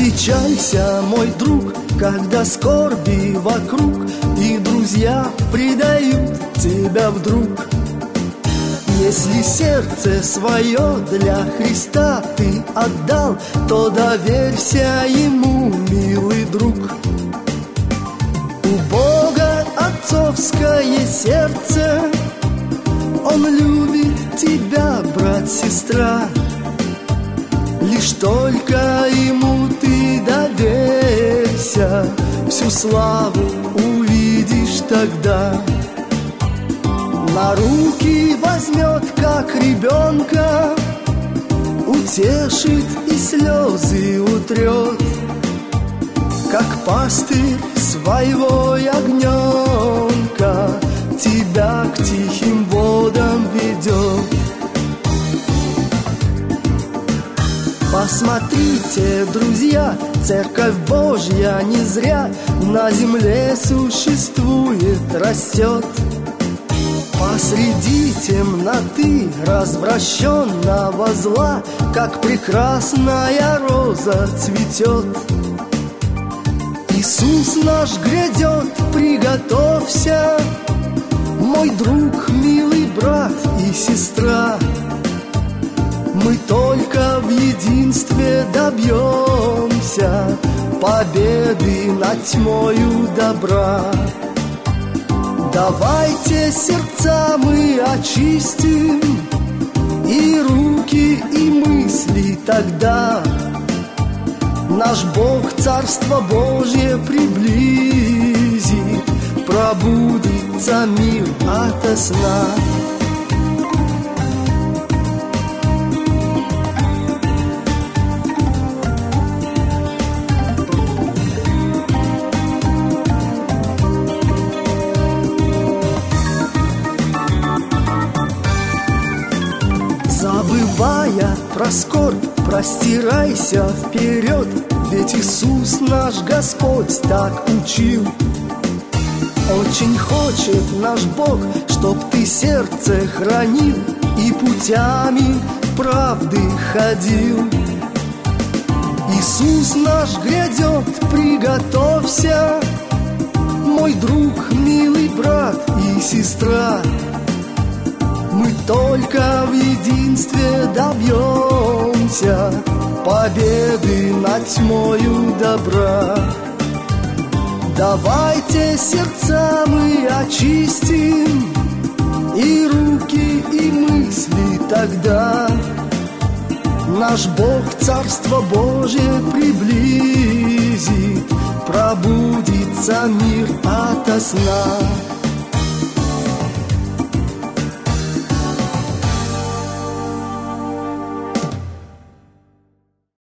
печалься, мой друг, когда скорби вокруг, и друзья предают тебя вдруг. Если сердце свое для Христа ты отдал, то доверься Ему, милый друг. У Бога отцовское сердце, Он любит тебя, брат, сестра. Лишь только Ему ты доверься, всю славу увидишь тогда. На руки возьмет, как ребенка, утешит и слезы утрет, как пастырь своего ягненка тебя к тихим водам ведет. Посмотрите, друзья, Церковь Божья не зря на земле существует, растет. Посреди темноты развращенного зла, как прекрасная роза цветет. Иисус наш грядет, приготовься, мой друг, милый брат и сестра. Мы только в единстве добьемся победы над тьмою добра. Давайте сердца мы очистим, и руки, и мысли тогда. Наш Бог Царство Божье приблизит, пробудится мир ото сна. Забывая про скорбь, простирайся вперед, ведь Иисус наш Господь так учил. Очень хочет наш Бог, чтоб ты сердце хранил и путями правды ходил. Иисус наш грядет, приготовься, мой друг, милый брат и сестра. Мы только в единстве добьемся победы над тьмою добра. Давайте сердца мы очистим, и руки, и мысли тогда. Наш Бог Царство Божье приблизит, пробудится мир ото сна.